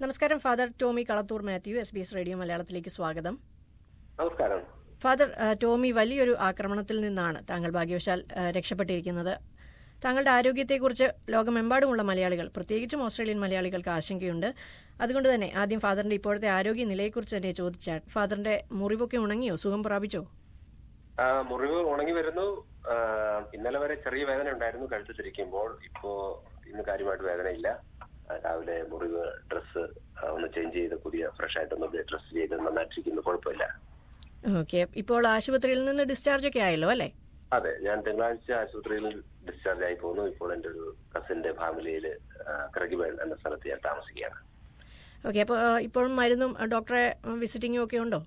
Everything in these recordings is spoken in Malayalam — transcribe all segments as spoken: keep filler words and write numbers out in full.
നമസ്കാരം father Tomy Kalathoor Mathew, S B S radio മലയാളത്തിലേക്ക് സ്വാഗതം. നമസ്കാരം ഫാദർ. ടോമി, വലിയൊരു ആക്രമണത്തിൽ നിന്നാണ് താങ്കൾ ഭാഗ്യവശാൽ രക്ഷപ്പെട്ടിരിക്കുന്നത്. താങ്കളുടെ ആരോഗ്യത്തെക്കുറിച്ച് ലോകമെമ്പാടുമുള്ള മലയാളികൾ, പ്രത്യേകിച്ചും ഓസ്ട്രേലിയൻ മലയാളികൾക്ക് ആശങ്കയുണ്ട്. അതുകൊണ്ട് തന്നെ ആദ്യം ഫാദറിന്റെ ഇപ്പോഴത്തെ ആരോഗ്യ നിലയെക്കുറിച്ച് തന്നെ ചോദിച്ചാൽ, ഫാദറിന്റെ മുറിവൊക്കെ ഉണങ്ങിയോ? സുഖം പ്രാപിച്ചോ? മുറിവ് ഉണങ്ങി വരുന്നു. ഇന്നലെ വരെ ചെറിയ വേദന ഉണ്ടായിരുന്നു കഴുത്ത് തിരിക്കുമ്പോൾ. ഇപ്പോ ഇന്ന് കാര്യമായിട്ട് വേദനയില്ല. രാവിലെ മുറിവ് ഡ്രസ്സ് ഒന്ന് ചേഞ്ച് ചെയ്ത് പുതിയ ഫ്രഷ് ആയിട്ടൊന്ന് ഡ്രസ് ചെയ്ത് നന്നായിട്ടിരിക്കുന്നു, കുഴപ്പമില്ല. ഓക്കെ, ഇപ്പോൾ ആശുപത്രിയിൽ നിന്ന് ഡിസ്ചാർജ് ഒക്കെ ആയല്ലോ അല്ലേ? അതെ, ഞാൻ തിങ്കളാഴ്ച ആശുപത്രിയിൽ ഡിസ്ചാർജ് ആയി പോകുന്നു. ഇപ്പോൾ എന്റെ ഒരു കസിന്റെ ഫാമിലിയില് ക്രഗിബേൺ എന്ന സ്ഥലത്ത് ഞാൻ താമസിക്കുകയാണ്. ഓക്കെ, അപ്പോൾ ഇപ്പോഴും മരുന്നും ഡോക്ടറെ വിസിറ്റിംഗും ഒക്കെ ഉണ്ടോ?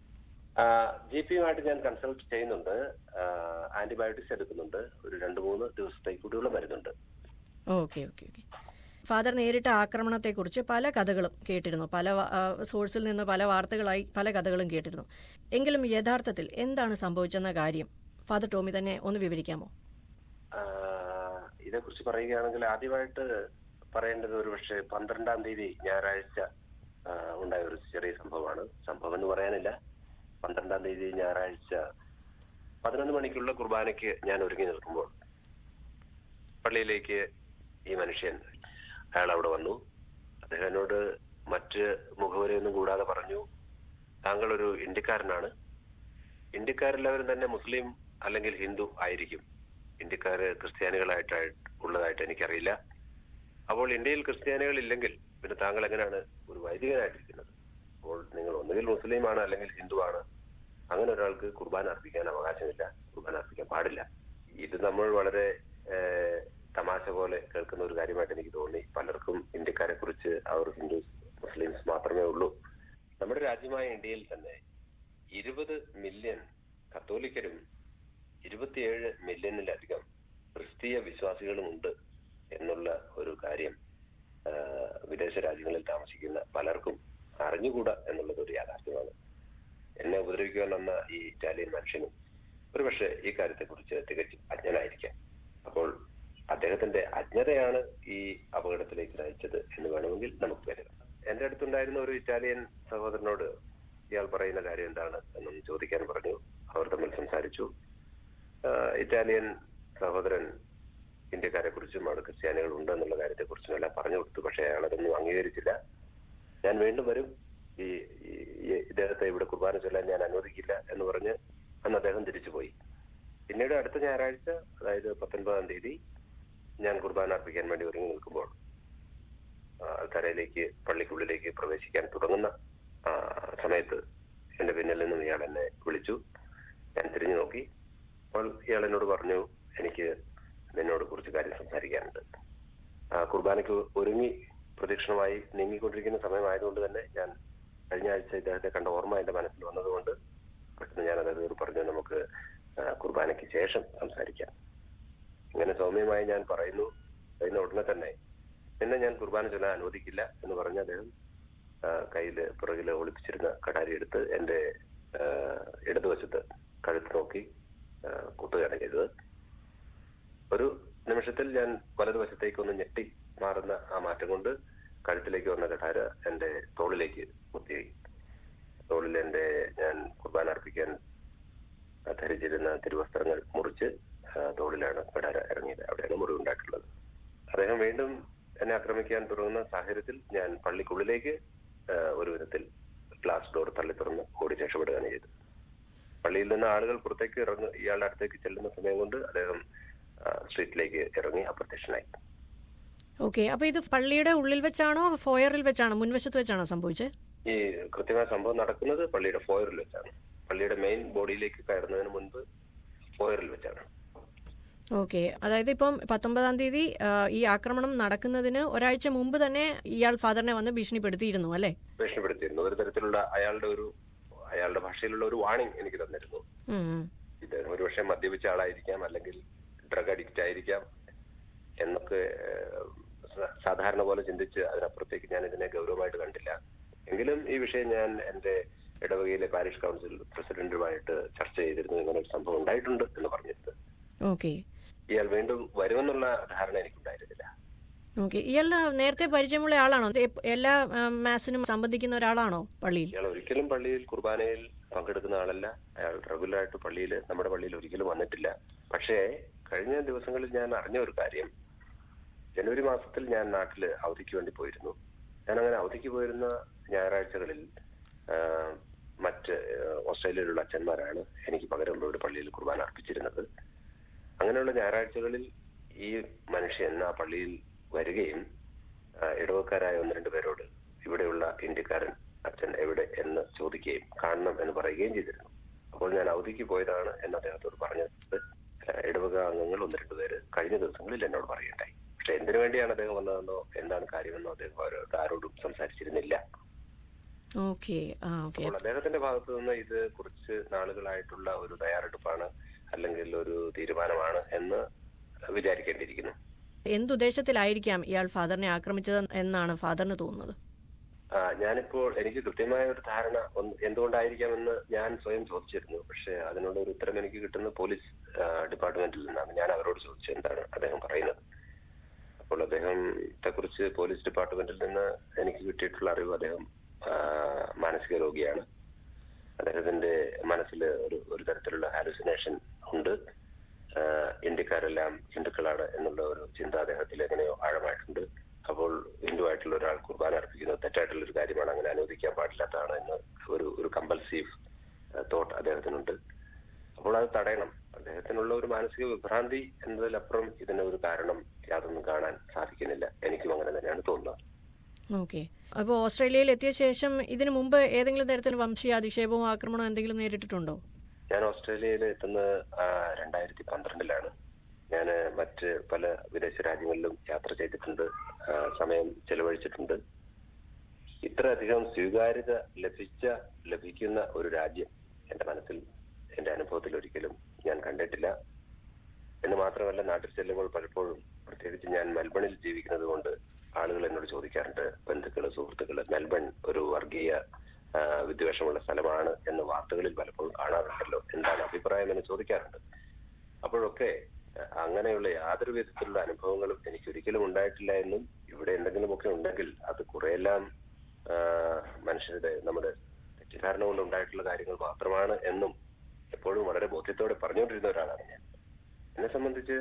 ജി പിയുമായിട്ട് ഞാൻ കൺസൾട്ട് ചെയ്യുന്നുണ്ട്. ആന്റിബയോട്ടിക്സ് എടുക്കുന്നുണ്ട്. ഒരു രണ്ട് മൂന്ന് ദിവസത്തേക്ക് കൂടിയുള്ള മരുന്നുണ്ട്. ഓക്കെ ഓക്കെ ഓക്കെ ഫാദർ നേരിട്ട ആക്രമണത്തെക്കുറിച്ച് പല കഥകളും കേട്ടിരുന്നു. പല സോഴ്സിൽ നിന്ന് പല വാർത്തകളായി പല കഥകളും കേട്ടിരുന്നു. എങ്കിലും യഥാർത്ഥത്തിൽ എന്താണ് സംഭവിച്ചെന്ന കാര്യം ഫാദർ ടോമി തന്നെ ഒന്ന് വിവരിക്കാമോ? ഇതേക്കുറിച്ച് പറയുകയാണെങ്കിൽ ആദ്യമായിട്ട് പറയേണ്ടത് ഒരു പക്ഷേ പന്ത്രണ്ടാം തീയതി ഞായറാഴ്ച ഉണ്ടായ ഒരു ചെറിയ സംഭവമാണ്. സംഭവം എന്ന് പറയാനില്ല. പന്ത്രണ്ടാം തീയതി ഞായറാഴ്ച പതിനൊന്ന് മണിക്കുള്ള കുർബാനയ്ക്ക് ഞാൻ ഒരുങ്ങി നിൽക്കുമ്പോൾ പള്ളിയിലേക്ക് ഈ മനുഷ്യൻ അയാൾ അവിടെ വന്നു. അദ്ദേഹം എന്നോട് മറ്റ് മുഖവരെയൊന്നും കൂടാതെ പറഞ്ഞു, താങ്കൾ ഒരു ഇന്ത്യക്കാരനാണ്. ഇന്ത്യക്കാരെല്ലാവരും തന്നെ മുസ്ലിം അല്ലെങ്കിൽ ഹിന്ദു ആയിരിക്കും. ഇന്ത്യക്കാര് ക്രിസ്ത്യാനികളായിട്ട് ഉള്ളതായിട്ട് എനിക്കറിയില്ല. അപ്പോൾ ഇന്ത്യയിൽ ക്രിസ്ത്യാനികൾ ഇല്ലെങ്കിൽ പിന്നെ താങ്കൾ എങ്ങനെയാണ് ഒരു വൈദികനായിട്ടിരിക്കുന്നത്? അപ്പോൾ നിങ്ങൾ ഒന്നുകിൽ മുസ്ലിമാണ് അല്ലെങ്കിൽ ഹിന്ദു ആണ്. അങ്ങനെ ഒരാൾക്ക് കുർബാന അർപ്പിക്കാൻ അവകാശമില്ല, കുർബാന അർപ്പിക്കാൻ പാടില്ല. ഇത് നമ്മൾ വളരെ തമാശ പോലെ കേൾക്കുന്ന ഒരു കാര്യമായിട്ട് എനിക്ക് തോന്നി. പലർക്കും ഇന്ത്യക്കാരെ കുറിച്ച് അവർ ഹിന്ദുസ് മുസ്ലിംസ് മാത്രമേ ഉള്ളൂ. നമ്മുടെ രാജ്യമായ ഇന്ത്യയിൽ തന്നെ ഇരുപത് മില്യൺ കത്തോലിക്കരും ഇരുപത്തിയേഴ് മില്യണിലധികം ക്രിസ്തീയ വിശ്വാസികളും ഉണ്ട് എന്നുള്ള ഒരു കാര്യം വിദേശ രാജ്യങ്ങളിൽ താമസിക്കുന്ന പലർക്കും അറിഞ്ഞുകൂടാ എന്നുള്ളത് ഒരു യാഥാർത്ഥ്യമാണ്. എന്നെ ഉപദ്രവിക്കുവാൻ വന്ന ഈ ഇറ്റാലിയൻ മനുഷ്യനും ഒരുപക്ഷെ ഈ കാര്യത്തെക്കുറിച്ച് തികച്ചും അജ്ഞനായിരിക്കാം. അപ്പോൾ അദ്ദേഹത്തിന്റെ അജ്ഞതയാണ് ഈ അപകടത്തിലേക്ക് നയിച്ചത് എന്ന് വേണമെങ്കിൽ നമുക്ക് കരുതാം. എന്റെ അടുത്തുണ്ടായിരുന്ന ഒരു ഇറ്റാലിയൻ സഹോദരനോട് ഇയാൾ പറയുന്ന കാര്യം എന്താണ് എന്നൊന്ന് ചോദിക്കാൻ പറഞ്ഞു. അവർ തമ്മിൽ സംസാരിച്ചു. ഇറ്റാലിയൻ സഹോദരൻ ഇന്ത്യക്കാരെ കുറിച്ചും അവിടെ ക്രിസ്ത്യാനികൾ ഉണ്ട് എന്നുള്ള കാര്യത്തെക്കുറിച്ചും എല്ലാം പറഞ്ഞു കൊടുത്തു. പക്ഷെ അയാൾ അതൊന്നും അംഗീകരിച്ചില്ല. ഞാൻ വീണ്ടും വരും, ഈ ഇദ്ദേഹത്തെ ഇവിടെ കുർബാന ചൊല്ലാൻ ഞാൻ അനുവദിക്കില്ല എന്ന് പറഞ്ഞ് അന്ന് അദ്ദേഹം തിരിച്ചുപോയി. പിന്നീട് അടുത്ത ഞായറാഴ്ച, അതായത് പത്തൊൻപതാം തീയതി ഞാൻ കുർബാന അർപ്പിക്കാൻ വേണ്ടി ഒരുങ്ങി നിൽക്കുമ്പോൾ കരയിലേക്ക് പള്ളിക്കുള്ളിലേക്ക് പ്രവേശിക്കാൻ തുടങ്ങുന്ന സമയത്ത് എന്റെ പിന്നിൽ നിന്നും ഇയാൾ എന്നെ വിളിച്ചു. ഞാൻ തിരിഞ്ഞു നോക്കി. അപ്പോൾ ഇയാൾ എന്നോട് പറഞ്ഞു, എനിക്ക് നിന്നോട് കുറച്ച് കാര്യം സംസാരിക്കാനുണ്ട്. കുർബാനയ്ക്ക് ഒരുങ്ങി പ്രദക്ഷിണമായി നീങ്ങിക്കൊണ്ടിരിക്കുന്ന സമയമായതുകൊണ്ട് തന്നെ ഞാൻ കഴിഞ്ഞ ആഴ്ച ഇദ്ദേഹത്തെ കണ്ട ഓർമ്മ എന്റെ മനസ്സിൽ വന്നതുകൊണ്ട് പെട്ടെന്ന് ഞാൻ അദ്ദേഹത്തോട് പറഞ്ഞു, നമുക്ക് കുർബാനയ്ക്ക് ശേഷം സംസാരിക്കാം. ഇങ്ങനെ സൗമ്യമായി ഞാൻ പറയുന്നു. അതിന് ഉടനെ തന്നെ എന്നെ ഞാൻ കുർബാന ചൊല്ലാൻ അനുവദിക്കില്ല എന്ന് പറഞ്ഞ അദ്ദേഹം കയ്യില് പുറകില് ഒളിപ്പിച്ചിരുന്ന കടാരി എടുത്ത് എന്റെ ഇടതുവശത്ത് കഴുത്ത് നോക്കി കുത്തുകയാണ് ചെയ്തത്. ഒരു നിമിഷത്തിൽ ഞാൻ വലതുവശത്തേക്ക് ഒന്ന് ഞെട്ടി മാറുന്ന ആ മാറ്റം കൊണ്ട് കഴുത്തിലേക്ക് വന്ന കടാര എന്റെ തോളിലേക്ക് കുത്തി. തോളിൽ എന്റെ ഞാൻ കുർബാന അർപ്പിക്കാൻ ധരിച്ചിരുന്ന തിരുവസ്ത്രങ്ങൾ മുറിച്ച് തോളിലാണ് കടാര ഇറങ്ങിയത്. അവിടെയാണ് മുറിവുണ്ടായിട്ടുള്ളത്. അദ്ദേഹം വീണ്ടും എന്നെ ആക്രമിക്കാൻ തുടങ്ങുന്ന സാഹചര്യത്തിൽ ഞാൻ പള്ളിക്കുള്ളിലേക്ക് ഒരു വിധത്തിൽ ഗ്ലാസ് ഡോർ തള്ളി തുറന്ന് ഓടി രക്ഷപ്പെടുകയാണ് ചെയ്തത്. പള്ളിയിൽ നിന്ന് ആളുകൾ പുറത്തേക്ക് ഇറങ്ങി ഇയാളുടെ അടുത്തേക്ക് ചെല്ലുന്ന സമയം കൊണ്ട് അദ്ദേഹം സ്ട്രീറ്റിലേക്ക് ഇറങ്ങി അപ്രത്യക്ഷനായി. ഓക്കെ, അപ്പൊ ഇത് പള്ളിയുടെ ഉള്ളിൽ വെച്ചാണോ ഫോയറിൽ വെച്ചാണോ മുൻവശത്ത് വെച്ചാണോ സംഭവിച്ചത്? ഈ കൃത്യമായ സംഭവം നടക്കുന്നത് പള്ളിയുടെ ഫോയറിൽ വെച്ചാണ്. പള്ളിയുടെ മെയിൻ ബോഡിയിലേക്ക് കയറുന്നതിന് മുൻപ് ഫോയറിൽ വെച്ചാണ്. ഓക്കെ, അതായത് ഇപ്പം പത്തൊമ്പതാം തീയതി ഈ ആക്രമണം നടക്കുന്നതിന് ഒരാഴ്ച മുമ്പ് തന്നെ ഇയാൾ ഫാദറിനെ വന്ന് ഭീഷണിപ്പെടുത്തിയിരുന്നു അല്ലേ? ഭീഷണിപ്പെടുത്തിയിരുന്നു. ഒരു തരത്തിലുള്ള അയാളുടെ ഒരു അയാളുടെ ഭാഷയിലുള്ള ഒരു വാണിംഗ് എനിക്ക് തന്നിരുന്നു. ഇദ്ദേഹം ഒരുപക്ഷെ മദ്യപിച്ച ആളായിരിക്കാം, അല്ലെങ്കിൽ ഡ്രഗ് അഡിക്റ്റ് ആയിരിക്കാം എന്നൊക്കെ സാധാരണ പോലെ ചിന്തിച്ച് അതിനപ്പുറത്തേക്ക് ഞാൻ ഇതിനെ ഗൗരവമായിട്ട് കണ്ടില്ല. എങ്കിലും ഈ വിഷയം ഞാൻ എന്റെ ഇടവകയിലെ പാരിഷ് കൗൺസിൽ പ്രസിഡന്റുമായിട്ട് ചർച്ച ചെയ്തിരുന്നു. ഇങ്ങനെ ഒരു സംഭവം ഉണ്ടായിട്ടുണ്ട് എന്ന് പറഞ്ഞിരുന്നത്. ഓക്കെ, ഇയാൾ വീണ്ടും വരുമെന്നുള്ള ധാരണ എനിക്കുണ്ടായിരുന്നില്ല. ഓക്കെ. ഇയാളുടെ നേരത്തെ പരിചയമുള്ള ആളാണോ? എല്ലാ മാസിനും സംബന്ധിക്കുന്ന ഒരാളാണോ പള്ളിയിൽ? ഇയാൾ ഒരിക്കലും പള്ളിയിൽ കുർബാനയിൽ പങ്കെടുക്കുന്ന ആളല്ല. അയാൾ റെഗുലറായിട്ട് പള്ളിയിൽ നമ്മുടെ പള്ളിയിൽ ഒരിക്കലും വന്നിട്ടില്ല. പക്ഷേ കഴിഞ്ഞ ദിവസങ്ങളിൽ ഞാൻ അറിഞ്ഞ ഒരു കാര്യം, ജനുവരി മാസത്തിൽ ഞാൻ നാട്ടില് അവധിക്ക് വേണ്ടി പോയിരുന്നു. ഞാൻ അങ്ങനെ അവധിക്ക് പോയിരുന്ന ഞായറാഴ്ചകളിൽ മറ്റ് ഓസ്ട്രേലിയയിലുള്ള അച്ഛന്മാരാണ് എനിക്ക് പകരമുള്ളവരുടെ പള്ളിയിൽ കുർബാന അർപ്പിച്ചിരുന്നത്. അങ്ങനെയുള്ള ഞായറാഴ്ചകളിൽ ഈ മനുഷ്യൻ ആ പള്ളിയിൽ വരികയും ഇടവക്കാരായ ഒന്ന് രണ്ടു പേരോട് ഇവിടെയുള്ള ഇന്ത്യക്കാരൻ അച്ഛൻ എവിടെ എന്ന് ചോദിക്കുകയും കാണണം എന്ന് പറയുകയും ചെയ്തിരുന്നു. അപ്പോൾ ഞാൻ അവധിക്ക് പോയതാണ് എന്ന് അദ്ദേഹത്തോട് പറഞ്ഞത് ഇടവക അംഗങ്ങൾ ഒന്ന് രണ്ടു പേര് കഴിഞ്ഞ ദിവസങ്ങളിൽ എന്നോട് പറയുകയുണ്ടായി. പക്ഷെ എന്തിനു വേണ്ടിയാണ് അദ്ദേഹം വന്നതെന്നോ എന്താണ് കാര്യമെന്നോ അദ്ദേഹം അവരോട് ആരോടും സംസാരിച്ചിരുന്നില്ല. അപ്പോൾ അദ്ദേഹത്തിന്റെ ഭാഗത്തു നിന്ന് ഇത് കുറച്ച് നാളുകളായിട്ടുള്ള ഒരു തയ്യാറെടുപ്പാണ് അല്ലെങ്കിൽ ഒരു തീരുമാനമാണ് എന്ന് വിചാരിക്കേണ്ടിയിരിക്കുന്നു. എന്തുദ്ദേശത്തിലായിരിക്കാം ഇയാൾ ഫാദറിനെ ആക്രമിച്ചത് എന്നാണ് ഫാദറിന് തോന്നുന്നത്? ഞാനിപ്പോൾ എനിക്ക് കൃത്യമായ ഒരു ധാരണ എന്തുകൊണ്ടായിരിക്കാമെന്ന് ഞാൻ സ്വയം ചോദിച്ചിരുന്നു. പക്ഷെ അതിനുള്ള ഒരു ഉത്തരം എനിക്ക് കിട്ടുന്നത് പോലീസ് ഡിപ്പാർട്ട്മെന്റിൽ നിന്നാണ്. ഞാൻ അവരോട് ചോദിച്ചു എന്താണ് അദ്ദേഹം പറയുന്നത്. അപ്പോൾ അദ്ദേഹത്തെ കുറിച്ച് പോലീസ് ഡിപ്പാർട്ട്മെന്റിൽ നിന്ന് എനിക്ക് കിട്ടിയിട്ടുള്ള അറിവ് അദ്ദേഹം മാനസിക രോഗിയാണ്. അദ്ദേഹത്തിന്റെ മനസ്സിൽ ഒരു ഒരു തരത്തിലുള്ള ഹാലുസിനേഷൻ ഉണ്ട്. ഇന്ത്യക്കാരെല്ലാം ഹിന്ദുക്കളാണ് എന്നുള്ള ഒരു ചിന്ത അദ്ദേഹത്തിൽ എങ്ങനെയോ ആഴമായിട്ടുണ്ട്. അപ്പോൾ ഹിന്ദുവായിട്ടുള്ള ഒരാൾ കുർബാന അർപ്പിക്കുന്നത് തെറ്റായിട്ടുള്ള ഒരു കാര്യമാണ്, അങ്ങനെ അനുവദിക്കാൻ പാടില്ലാത്തതാണ് എന്ന് ഒരു ഒരു കമ്പൽസീവ് തോട്ട് അദ്ദേഹത്തിനുണ്ട്. അപ്പോൾ അത് തടയണം. അദ്ദേഹത്തിനുള്ള ഒരു മാനസിക വിഭ്രാന്തി എന്നതിലപ്പുറം ഇതിന് ഒരു കാരണം യാതൊന്നും കാണാൻ സാധിക്കുന്നില്ല. എനിക്കും അങ്ങനെ തന്നെയാണ് തോന്നുന്നത്. ഓക്കെ. അപ്പോൾ ഓസ്ട്രേലിയയിൽ എത്തിയ ശേഷം ഇതിനു മുമ്പ് ഏതെങ്കിലും തരത്തിൽ വംശീയ അധിക്ഷേപമോ ആക്രമണമോ എന്തെങ്കിലും നേരിട്ടിട്ടുണ്ടോ? ഞാൻ ഓസ്ട്രേലിയയിൽ എത്തുന്നത് രണ്ടായിരത്തി പന്ത്രണ്ടിലാണ്. ഞാൻ മറ്റ് പല വിദേശ രാജ്യങ്ങളിലും യാത്ര ചെയ്തിട്ടുണ്ട്, സമയം ചെലവഴിച്ചിട്ടുണ്ട്. ഇത്രയധികം സ്വീകാര്യത ലഭിച്ച ലഭിക്കുന്ന ഒരു രാജ്യം എന്റെ മനസ്സിൽ എന്റെ അനുഭവത്തിൽ ഒരിക്കലും ഞാൻ കണ്ടിട്ടില്ല. എന്ന് മാത്രമല്ല, നാട്ടിൽ ചെല്ലുമ്പോൾ പലപ്പോഴും, പ്രത്യേകിച്ച് ഞാൻ മെൽബണിൽ ജീവിക്കുന്നത് കൊണ്ട് ആളുകൾ എന്നോട് ചോദിക്കാറുണ്ട്, ബന്ധുക്കള്, സുഹൃത്തുക്കള്, മെൽബൺ ഒരു വർഗീയ വിദ്വേഷമുള്ള സ്ഥലമാണ് എന്ന് വാർത്തകളിൽ പലപ്പോഴും കാണാറുണ്ടല്ലോ, എന്താണ് അഭിപ്രായം എന്ന് ചോദിക്കാറുണ്ട്. അപ്പോഴൊക്കെ അങ്ങനെയുള്ള യാതൊരു വിധത്തിലുള്ള അനുഭവങ്ങളും എനിക്ക് ഒരിക്കലും ഉണ്ടായിട്ടില്ല എന്നും ഇവിടെ എന്തെങ്കിലുമൊക്കെ ഉണ്ടെങ്കിൽ അത് കുറെയെല്ലാം മനുഷ്യരുടെ നമ്മുടെ തെറ്റിദ്ധാരണ കൊണ്ട് ഉണ്ടായിട്ടുള്ള കാര്യങ്ങൾ മാത്രമാണ് എന്നും എപ്പോഴും വളരെ ബോധ്യത്തോടെ പറഞ്ഞുകൊണ്ടിരുന്ന ഒരാളാണ് ഞാൻ. എന്നെ സംബന്ധിച്ച്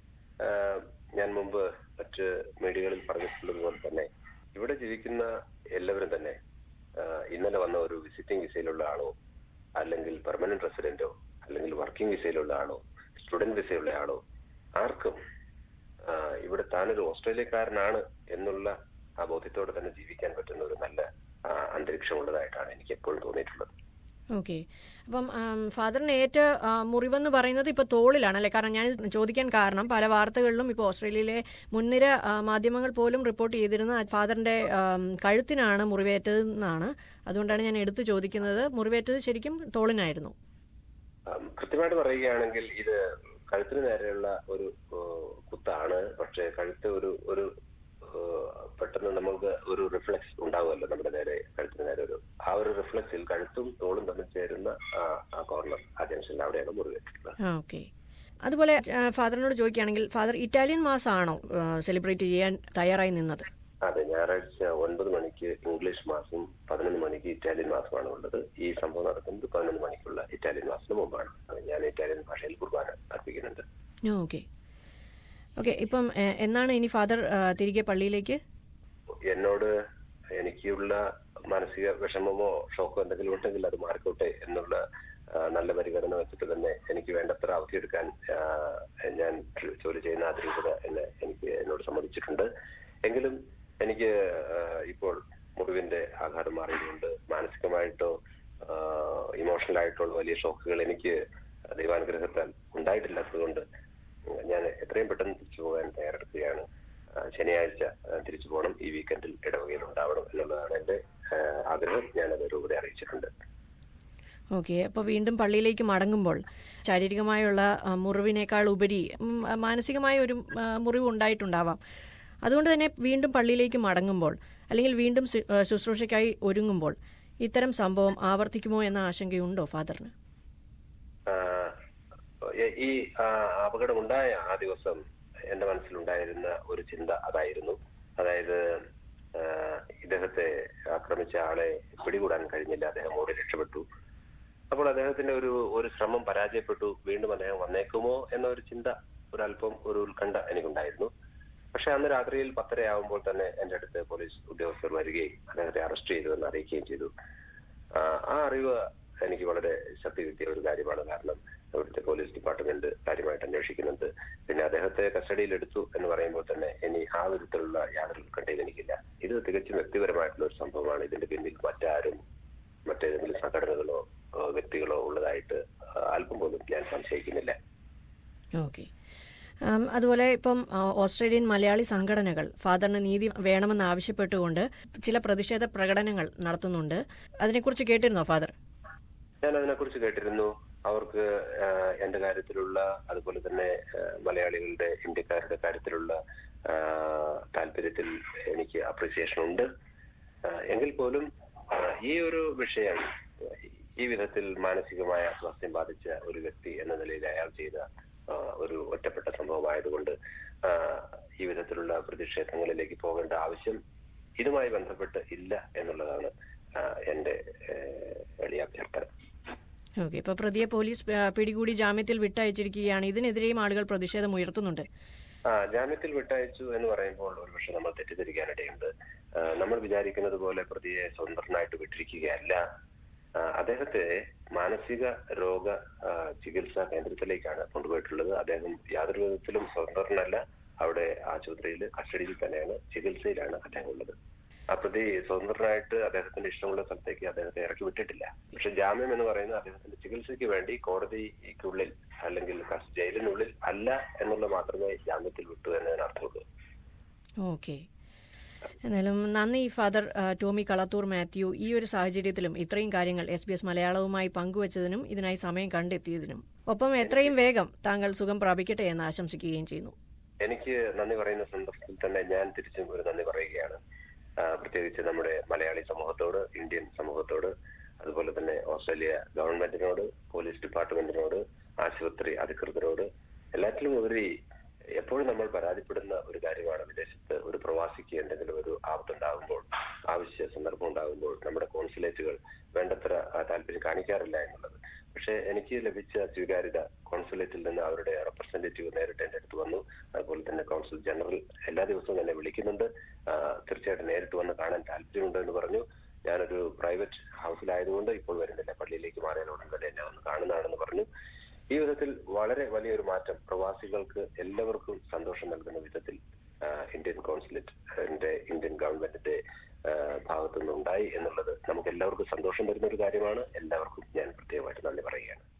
ഞാൻ മുമ്പ് മറ്റ് മീഡിയകളിൽ പറഞ്ഞിട്ടുള്ളത് പോലെ തന്നെ ഇവിടെ ജീവിക്കുന്ന എല്ലാവരും തന്നെ ഇന്നലെ വന്ന ഒരു വിസിറ്റിംഗ് വിസയിലുള്ള ആളോ അല്ലെങ്കിൽ പെർമനന്റ് റെസിഡന്റോ അല്ലെങ്കിൽ വർക്കിംഗ് വിസയിലുള്ള ആളോ സ്റ്റുഡന്റ് വിസയുള്ള ആളോ ആർക്കും ഇവിടെ താനൊരു ഓസ്ട്രേലിയക്കാരനാണ് എന്നുള്ള ആ ബോധ്യത്തോടെ തന്നെ ജീവിക്കാൻ പറ്റുന്ന ഒരു നല്ല അന്തരീക്ഷമുള്ളതായിട്ടാണ് എനിക്ക് എപ്പോഴും തോന്നിയിട്ടുള്ളത്. ഓക്കെ. അപ്പം ഫാദറിന് ഏറ്റ മുറിവെന്ന് പറയുന്നത് ഇപ്പൊ തോളിലാണല്ലേ? കാരണം ഞാൻ ചോദിക്കാൻ കാരണം പല വാർത്തകളിലും ഇപ്പോൾ ഓസ്ട്രേലിയയിലെ മുൻനിര മാധ്യമങ്ങൾ പോലും റിപ്പോർട്ട് ചെയ്തിരുന്ന ഫാദറിന്റെ കഴുത്തിനാണ് മുറിവേറ്റതെന്നാണ്. അതുകൊണ്ടാണ് ഞാൻ എടുത്തു ചോദിക്കുന്നത്. മുറിവേറ്റത് ശരിക്കും തോളിനായിരുന്നു? കൃത്യമായിട്ട് പറയുകയാണെങ്കിൽ ഇത് കഴുത്തിന് നേരെയുള്ള ഒരു കുത്താണ്. പക്ഷെ കഴുത്ത് ഒരു ഒരു പെട്ടെന്ന് നമ്മൾക്ക് ഒരു റിഫ്ലക്സ് ഉണ്ടാവുമല്ലോ നമ്മുടെ നേരെ, കഴുത്തിന് നേരെ ഒരു ആ ഒരു റിഫ്ലക്സിൽ കഴുത്തും തോളും തമ്മിൽ ചേരുന്ന ആ കോർണർ, ആ ജംഗ്ഷനിൽ അവിടെയാണ് മുറിവേറ്റിട്ടുള്ളത്. ഓക്കെ. അതുപോലെ ഫാദറിനോട് ചോദിക്കുകയാണെങ്കിൽ ഫാദർ ഇറ്റാലിയൻ മാസ് ആണോ സെലിബ്രേറ്റ് ചെയ്യാൻ തയ്യാറായി നിന്നത്? അതെ, ഞായറാഴ്ച ഒൻപത് മണിക്ക് ഇംഗ്ലീഷ് മാസും പതിനൊന്ന് മണിക്ക് ഇറ്റാലിയൻ മാസമാണ് ഉള്ളത്. ഈ സംഭവം നടക്കുന്നത് പതിനൊന്ന് മണിക്കുള്ള ഇറ്റാലിയൻ മാസത്തിന് മുമ്പാണ്. ഞാൻ ഇറ്റാലിയൻ ഭാഷയിൽ കുർബാന അർപ്പിക്കുന്നുണ്ട്. ഓക്കെ ഓക്കെ ഇപ്പം എന്നാണ് ഇനി ഫാദർ തിരികെ പള്ളിയിലേക്ക്? എന്നോട് എനിക്കുള്ള മാനസിക വിഷമമോ ഷോക്കോ എന്തെങ്കിലും ഉണ്ടെങ്കിൽ അത് മാറിക്കോട്ടെ എന്നുള്ള നല്ല പരിഗണന വെച്ചിട്ട് തന്നെ എനിക്ക് വേണ്ടത്ര അവധിയെടുക്കാൻ ഞാൻ ജോലി ചെയ്യുന്ന അതിരൂപത എന്നെ എനിക്ക് എന്നോട് സമ്മതിച്ചിട്ടുണ്ട്. എങ്കിലും എനിക്ക് ഇപ്പോൾ മുറിവിന്റെ ആഘാതം മാറിയതുകൊണ്ട് മാനസികമായിട്ടോ ഇമോഷണൽ ആയിട്ടോ വലിയ ഷോക്കുകൾ എനിക്ക് ദൈവാനുഗ്രഹത്താൽ ഉണ്ടായിട്ടില്ലാത്തതുകൊണ്ട് ഞാൻ എത്രയും പെട്ടെന്ന് തിരിച്ചു പോകാൻ തയ്യാറെടുക്കുകയാണ്. ശനിയാഴ്ച തിരിച്ചു പോകണം, ഈ വീക്കെൻഡിൽ ഇടവകയിൽ ഉണ്ടാവണം എന്നുള്ളതാണ് എന്റെ ആഗ്രഹം. ഞാനത് രൂപത അറിയിച്ചിട്ടുണ്ട്. ഓക്കെ. അപ്പോൾ വീണ്ടും പള്ളിയിലേക്ക് മടങ്ങുമ്പോൾ ശാരീരികമായുള്ള മുറിവിനേക്കാൾ ഉപരി മാനസികമായ ഒരു മുറിവ് ഉണ്ടായിട്ടുണ്ടാവാം. അതുകൊണ്ട് തന്നെ വീണ്ടും പള്ളിയിലേക്ക് മടങ്ങുമ്പോൾ അല്ലെങ്കിൽ വീണ്ടും ശുശ്രൂഷയ്ക്കായി ഒരുങ്ങുമ്പോൾ ഇത്തരം സംഭവം ആവർത്തിക്കുമോ എന്ന ആശങ്കയുണ്ടോ ഫാദറിന്? ഈ അപകടമുണ്ടായ ആ ദിവസം എന്റെ മനസ്സിലുണ്ടായിരുന്ന ഒരു ചിന്ത അതായിരുന്നു. അതായത് ഇദ്ദേഹത്തെ ആക്രമിച്ച ആളെ പിടികൂടാൻ കഴിഞ്ഞില്ല, അദ്ദേഹം ഓടി രക്ഷപ്പെട്ടു. അപ്പോൾ അദ്ദേഹത്തിന്റെ ഒരു ഒരു ശ്രമം പരാജയപ്പെട്ടു, വീണ്ടും അദ്ദേഹം വന്നേക്കുമോ എന്ന ഒരു ചിന്ത, ഒരല്പം ഒരു ഉത്കണ്ഠ എനിക്കുണ്ടായിരുന്നു. പക്ഷെ അന്ന് രാത്രിയിൽ പത്തരയാവുമ്പോൾ തന്നെ എന്റെ അടുത്ത് പോലീസ് ഉദ്യോഗസ്ഥർ വരികയും അദ്ദേഹത്തെ അറസ്റ്റ് ചെയ്തു എന്ന് അറിയിക്കുകയും ചെയ്തു. ആ അറിവ് എനിക്ക് വളരെ ശക്തി കിട്ടിയ ഒരു കാര്യമാണ്. കാരണം ഇവിടുത്തെ പോലീസ് ഡിപ്പാർട്ട്മെന്റ് കാര്യമായിട്ട് അന്വേഷിക്കുന്നുണ്ട്. പിന്നെ അദ്ദേഹത്തെ കസ്റ്റഡിയിൽ എടുത്തു എന്ന് പറയുമ്പോൾ തന്നെ ഇനി ആ വിധത്തിലുള്ള യാതൊരു ഉത്കണ്ഠയും എനിക്കില്ല. ഇത് തികച്ചും വ്യക്തിപരമായിട്ടുള്ള ഒരു സംഭവമാണ്. ഇതിന്റെ പിന്നിൽ മറ്റാരും മറ്റേതെങ്കിലും സംഘടനകളോ വ്യക്തികളോ ഉള്ളതായിട്ട് അല്പം പോലും ഞാൻ സംശയിക്കുന്നില്ല. ഓക്കെ. അതുപോലെ ഇപ്പം ഓസ്ട്രേലിയൻ മലയാളി സംഘടനകൾ ഫാദറിന് നീതി വേണമെന്ന് ആവശ്യപ്പെട്ടുകൊണ്ട് ചില പ്രതിഷേധ പ്രകടനങ്ങൾ നടത്തുന്നുണ്ട്. അതിനെക്കുറിച്ച് കേട്ടിരുന്നോ ഫാദർ? ഞാൻ അതിനെക്കുറിച്ച് കേട്ടിരുന്നു. അവർക്ക് എന്റെ കാര്യത്തിലുള്ള, അതുപോലെ തന്നെ മലയാളികളുടെ, ഇന്ത്യക്കാരുടെ കാര്യത്തിലുള്ള താല്പര്യത്തിൽ എനിക്ക് അപ്രീസിയേഷൻ ഉണ്ട്. എങ്കിൽ പോലും ഈ ഒരു വിഷയം ഈ വിധത്തിൽ മാനസികമായ അസ്വാസ്ഥ്യം ബാധിച്ച ഒരു വ്യക്തി എന്ന നിലയിൽ അയാൾ ചെയ്ത ഒരു ഒറ്റപ്പെട്ട സംഭവമായതുകൊണ്ട് ഈ വിധത്തിലുള്ള പ്രതിഷേധങ്ങളിലേക്ക് പോകേണ്ട ആവശ്യം ഇതുമായി ബന്ധപ്പെട്ട് ഇല്ല എന്നുള്ളതാണ് എന്റെ എളിയ അഭ്യർത്ഥന. ഓക്കെ. ഇപ്പൊ പ്രതിയെ പോലീസ് പിടികൂടി ജാമ്യത്തിൽ വിട്ടയച്ചിരിക്കുകയാണ്. ഇതിനെതിരെയും ആളുകൾ പ്രതിഷേധം ഉയർത്തുന്നുണ്ട്. ആ ജാമ്യത്തിൽ വിട്ടയച്ചു എന്ന് പറയുമ്പോൾ ഒരുപക്ഷെ നമ്മൾ തെറ്റിദ്ധരിക്കാനിടയുണ്ട്. നമ്മൾ വിചാരിക്കുന്നത് പോലെ പ്രതിയെ സ്വതന്ത്രനായിട്ട് വിട്ടിരിക്കുകയല്ല. അദ്ദേഹത്തെ മാനസിക രോഗ ചികിത്സാ കേന്ദ്രത്തിലേക്കാണ് കൊണ്ടുപോയിട്ടുള്ളത്. അദ്ദേഹം യാതൊരു വിധത്തിലും സ്വതന്ത്രനല്ല. അവിടെ ആശുപത്രിയിൽ കസ്റ്റഡിയിൽ തന്നെയാണ്, ചികിത്സയിലാണ് അദ്ദേഹം ഉള്ളത്. ആ പ്രതി സ്വതന്ത്രനായിട്ട് അദ്ദേഹത്തിന്റെ ഇഷ്ടമുള്ള സ്ഥലത്തേക്ക് അദ്ദേഹത്തെ ഇറക്കി വിട്ടിട്ടില്ല. പക്ഷെ ജാമ്യം എന്ന് പറയുന്നത് അദ്ദേഹത്തിന്റെ ചികിത്സയ്ക്ക് വേണ്ടി കോടതിക്കുള്ളിൽ അല്ലെങ്കിൽ ജയിലിനുള്ളിൽ അല്ല എന്നുള്ളത് മാത്രമേ ജാമ്യത്തിൽ വിട്ടു എന്നതിനർത്ഥമുള്ളൂ. ഓക്കെ. എന്നാലും നന്ദി ഫാദർ ടോമി കളത്തൂർ മാത്യു. ഈ ഒരു സാഹചര്യത്തിലും ഇത്രയും കാര്യങ്ങൾ എസ് ബി എസ് മലയാളവുമായി പങ്കുവച്ചതിനും ഇതിനായി സമയം കണ്ടെത്തിയതിനും, ഒപ്പം എത്രയും വേഗം താങ്കൾ സുഖം പ്രാപിക്കട്ടെ എന്ന് ആശംസിക്കുകയും ചെയ്യുന്നു. എനിക്ക് നന്ദി പറയുന്ന സന്ദർഭത്തിൽ തന്നെ ഞാൻ തിരിച്ചും ഒരു നന്ദി പറയുകയാണ്. പ്രത്യേകിച്ച് നമ്മുടെ മലയാളി സമൂഹത്തോട്, ഇന്ത്യൻ സമൂഹത്തോട്, അതുപോലെ തന്നെ ഓസ്ട്രേലിയ ഗവൺമെന്റിനോട്, പോലീസ് ഡിപ്പാർട്ട്മെന്റിനോട്, ആശുപത്രി അധികൃതരോട്, എല്ലാറ്റിലും ഉപരി എപ്പോഴും നമ്മൾ പരാതിപ്പെടുന്ന ഒരു കാര്യമാണ് വിദേശത്ത് ഒരു പ്രവാസിക്ക് എന്തെങ്കിലും ഒരു ആപത്തുണ്ടാകുമ്പോൾ, ആവശ്യ സന്ദർഭം ഉണ്ടാകുമ്പോൾ നമ്മുടെ കോൺസുലേറ്റുകൾ വേണ്ടത്ര താല്പര്യം കാണിക്കാറില്ല എന്നുള്ളത്. പക്ഷെ എനിക്ക് ലഭിച്ച സ്വീകാര്യത, കോൺസുലേറ്റിൽ നിന്ന് അവരുടെ റെപ്രസെന്റേറ്റീവ് നേരിട്ട് എന്റെ അടുത്ത് വന്നു. അതുപോലെ തന്നെ കോൺസുൽ ജനറൽ എല്ലാ ദിവസവും എന്നെ വിളിക്കുന്നുണ്ട്. തീർച്ചയായിട്ടും നേരിട്ട് വന്ന് കാണാൻ താല്പര്യമുണ്ട് എന്ന് പറഞ്ഞു. ഞാനൊരു പ്രൈവറ്റ് ഹൗസിലായതുകൊണ്ട് ഇപ്പോൾ വരുന്നില്ല, പള്ളിയിലേക്ക് മാറിയാലുടൻ തന്നെ എന്നെ വന്ന് കാണുന്നതാണെന്ന് പറഞ്ഞു. ഈ വിധത്തിൽ വളരെ വലിയൊരു മാറ്റം പ്രവാസികൾക്ക് എല്ലാവർക്കും സന്തോഷം നൽകുന്ന വിധത്തിൽ ഇന്ത്യൻ കോൺസുലേറ്റ് ഇന്ത്യൻ ഗവൺമെന്റിന്റെ ഭാഗത്തുനിന്നുണ്ടായി എന്നുള്ളത് നമുക്ക് എല്ലാവർക്കും സന്തോഷം തരുന്ന ഒരു കാര്യമാണ്. എല്ലാവർക്കും ഞാൻ പ്രത്യേകമായിട്ട് നന്ദി പറയുകയാണ്.